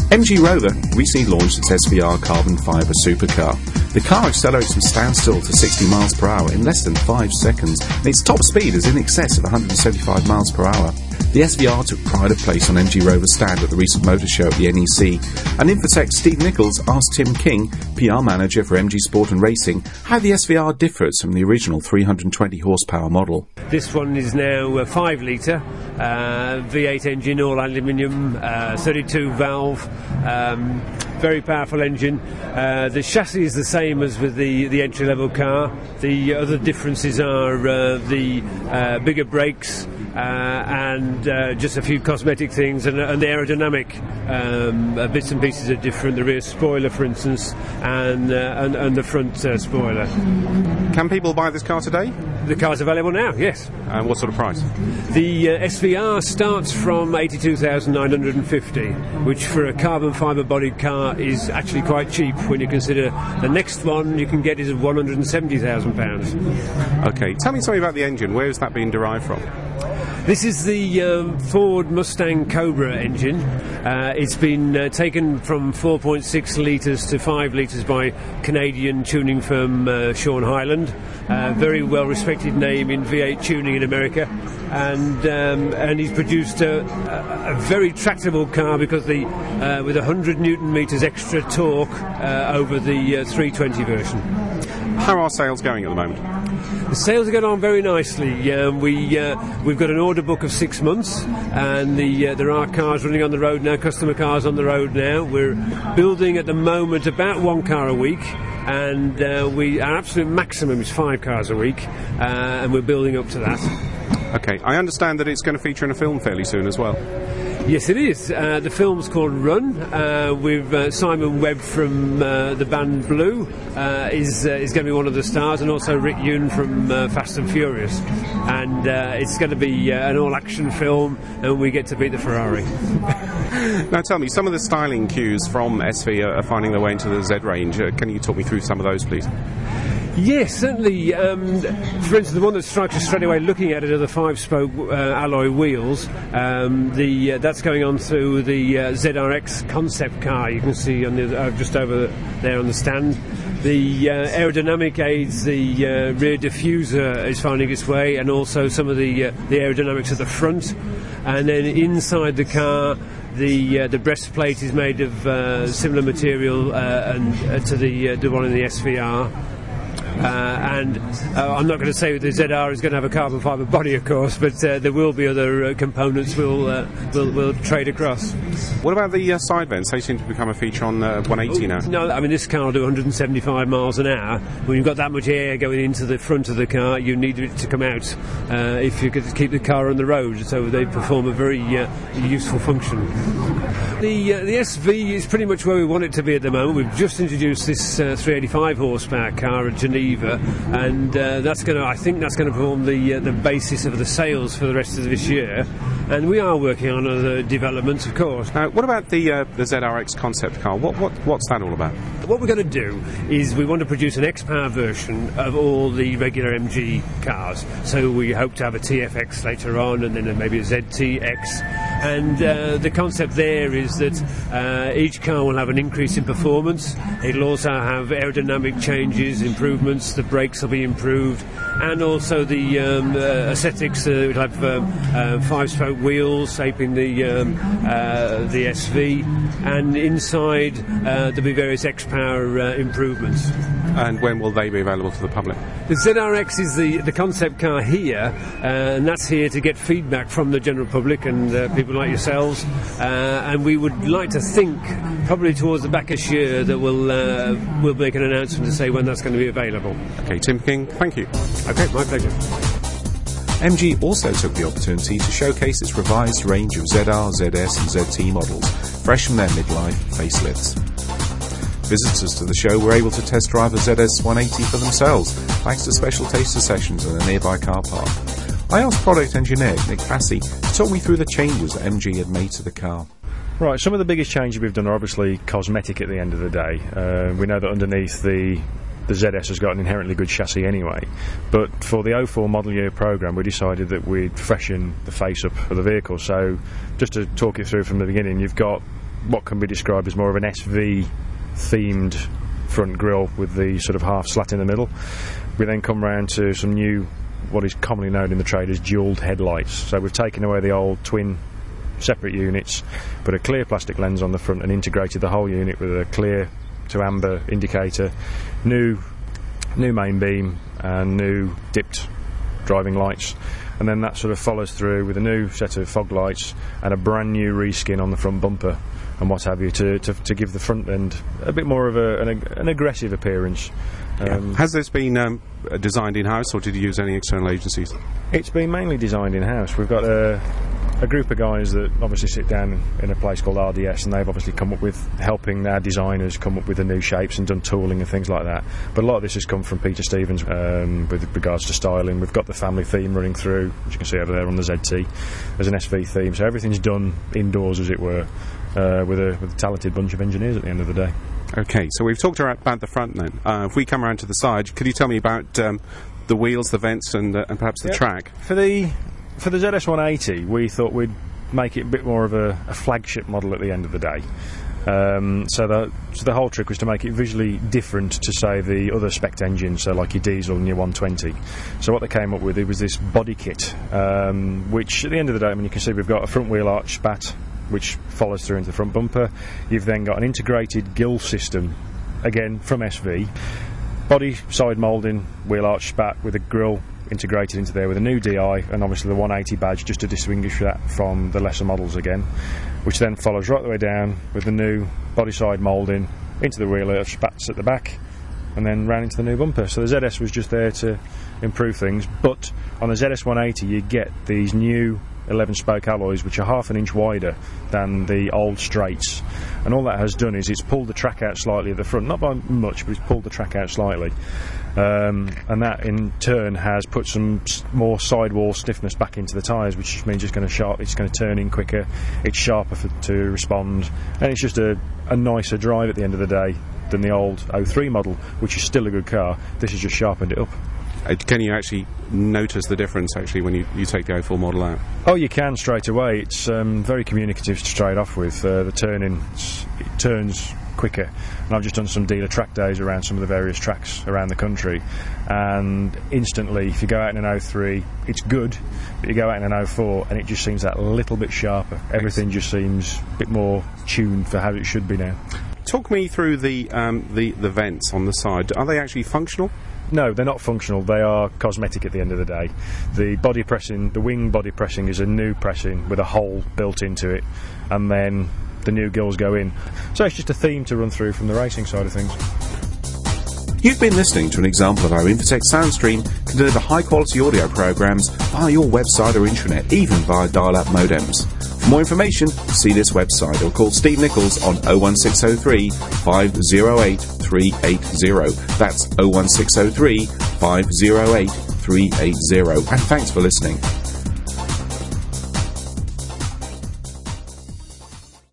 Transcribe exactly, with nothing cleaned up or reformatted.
M G Rover recently launched its S V R carbon fibre supercar. The car accelerates from standstill to sixty miles per hour in less than five seconds, and its top speed is in excess of one hundred seventy-five miles per hour. The S V R took pride of place on M G Rover's stand at the recent motor show at the N E C, and Infotech Steve Nichols asked Tim King, P R manager for M G Sport and Racing, how the S V R differs from the original three hundred twenty horsepower model. This one is now a five litre uh, V eight engine, all aluminium, uh, thirty-two valve, um, very powerful engine. Uh, the chassis is the same as with the, the entry-level car. The other differences are uh, the uh, bigger brakes, Uh, and uh, just a few cosmetic things, and, and the aerodynamic um, uh, bits and pieces are different. The rear spoiler, for instance, and uh, and, and the front uh, spoiler. Can people buy this car today? The car's available now, yes. And what sort of price? The uh, S V R starts from eighty-two thousand nine hundred fifty, which for a carbon fibre bodied car is actually quite cheap when you consider the next one you can get is one hundred seventy thousand pounds. Okay, tell me something about the engine. Where is that being derived from? This is the um, Ford Mustang Cobra engine. Uh, it's been uh, taken from four point six litres to five litres by Canadian tuning firm uh, Sean Hyland. Uh, very well respected name in V eight tuning in America, and um, and he's produced a, a, a very tractable car because the uh, with one hundred newton meters extra torque uh, over the uh, three twenty version. How are sales going at the moment? The sales are going on very nicely. Um, we uh, we've got an order book of six months, and the uh, there are cars running on the road now, customer cars on the road now. We're building at the moment about one car a week, and uh, we our absolute maximum is five cars a week, uh, and we're building up to that. Okay, I understand that it's going to feature in a film fairly soon as well. Yes, it is. Uh, the film's called Run, uh, with uh, Simon Webb from uh, the band Blue uh, is uh, is going to be one of the stars, and also Rick Yoon from uh, Fast and Furious. And uh, it's going to be uh, an all-action film, and we get to beat the Ferrari. Now tell me, some of the styling cues from S V are finding their way into the Z range. Uh, can you talk me through some of those, please? Yes, certainly. Um, for instance, the one that strikes us straight away looking at it are the five-spoke uh, alloy wheels. Um, the uh, that's going on through the uh, Z R X concept car. You can see on the uh, just over there on the stand. The uh, aerodynamic aids, the uh, rear diffuser is finding its way, and also some of the uh, the aerodynamics at the front. And then inside the car, the uh, the breastplate is made of uh, similar material uh, and uh, to the uh, the one in the S V R. Uh, and uh, I'm not going to say the Z R is going to have a carbon fibre body, of course, but uh, there will be other uh, components we'll, uh, we'll we'll trade across. What about the uh, side vents? They seem to become a feature on uh, one eighty now. No, I mean, this car will do one hundred seventy-five miles an hour. When you've got that much air going into the front of the car, you need it to come out uh, if you could keep the car on the road, so they perform a very uh, useful function. The uh, the S V is pretty much where we want it to be at the moment. We've just introduced this uh, three eighty-five horsepower car at Geneva, and uh, that's going to, I think that's going to form the uh, the basis of the sales for the rest of this year. And we are working on other developments, of course. Now, what about the uh, the Z R X concept car? What what what's that all about? What we're going to do is we want to produce an X-Power version of all the regular M G cars. So we hope to have a T F X later on, and then maybe a Z T X. And uh, the concept there is that uh, each car will have an increase in performance. It'll also have aerodynamic changes, improvements. The brakes will be improved, and also the um, uh, aesthetics. Uh, it'll have uh, uh, five-spoke wheels, shaping the um, uh, the S V, and inside uh, there'll be various X-Power uh, improvements. And when will they be available to the public? The Z R X is the, the concept car here, uh, and that's here to get feedback from the general public and uh, people like yourselves. Uh, and we would like to think, probably towards the back of this year, that we'll uh, we'll make an announcement to say when that's going to be available. Okay, Tim King, thank you. Okay, my pleasure. M G also took the opportunity to showcase its revised range of Z R, Z S and Z T models, fresh from their midlife facelifts. Visitors to the show were able to test drive a Z S one eighty for themselves, thanks to special taster sessions in a nearby car park. I asked product engineer Nick Passy to talk me through the changes that M G had made to the car. Right, some of the biggest changes we've done are obviously cosmetic at the end of the day. Uh, we know that underneath the the Z S has got an inherently good chassis anyway, but for the oh four model year programme we decided that we'd freshen the face up of the vehicle. So just to talk you through from the beginning, you've got what can be described as more of an S V themed front grille with the sort of half slat in the middle. We then come round to some new, what is commonly known in the trade as dual headlights. So we've taken away the old twin separate units, put a clear plastic lens on the front and integrated the whole unit with a clear to amber indicator, new new main beam and new dipped driving lights, and then that sort of follows through with a new set of fog lights and a brand new reskin on the front bumper and what have you, to, to, to give the front end a bit more of a, an, an aggressive appearance. Um, yeah. Has this been um, designed in-house, or did you use any external agencies? It's been mainly designed in-house. We've got a, a group of guys that obviously sit down in a place called R D S, and they've obviously come up with, helping our designers come up with the new shapes and done tooling and things like that. But a lot of this has come from Peter Stevens um, with regards to styling. We've got the family theme running through, as you can see over there on the Z T. There's an S V theme, so everything's done indoors, as it were, uh, with, a, with a talented bunch of engineers at the end of the day. Okay, so we've talked about the front then. Uh, if we come around to the side, could you tell me about um, the wheels, the vents, and, uh, and perhaps the yep. track? For the for the Z S one eighty, we thought we'd make it a bit more of a, a flagship model at the end of the day. Um, so, the, so the whole trick was to make it visually different to, say, the other spec engines, so like your diesel and your one twenty. So what they came up with, it was this body kit, um, which at the end of the day, I mean, you can see we've got a front wheel arch spat, which follows through into the front bumper. You've then got an integrated gill system, again from S V, body side moulding, wheel arch spat with a grille integrated into there with a new D I, and obviously the one eighty badge just to distinguish that from the lesser models again, which then follows right the way down with the new body side moulding into the wheel arch spats at the back, and then round into the new bumper. So the Z S was just there to improve things, but on the Z S one eighty you get these new eleven spoke alloys which are half an inch wider than the old straights, and all that has done is it's pulled the track out slightly at the front, not by much, but it's pulled the track out slightly, um, and that in turn has put some s- more sidewall stiffness back into the tyres, which just means it's going to sharp, it's going to turn in quicker, it's sharper for, to respond, and it's just a, a nicer drive at the end of the day than the old oh three model, which is still a good car. This has just sharpened it up. Uh, can you actually notice the difference actually when you, you take the oh four model out? Oh, you can straight away. It's um, very communicative straight off with uh, the turning. It turns quicker, and I've just done some dealer track days around some of the various tracks around the country, and instantly if you go out in an oh three it's good, but you go out in an oh four and it just seems that little bit sharper. Everything just seems a bit more tuned for how it should be now. Talk me through the um, the, the vents on the side. Are they actually functional? No, they're not functional. They are cosmetic at the end of the day. The body pressing, the wing body pressing is a new pressing with a hole built into it, and then the new gills go in. So it's just a theme to run through from the racing side of things. You've been listening to an example of how Infotech Soundstream can deliver high-quality audio programs via your website or intranet, even via dial-up modems. For more information, see this website or call Steve Nichols on oh one six oh three, five oh eight, three eight oh. That's oh one six oh three, five oh eight, three eight oh. And thanks for listening.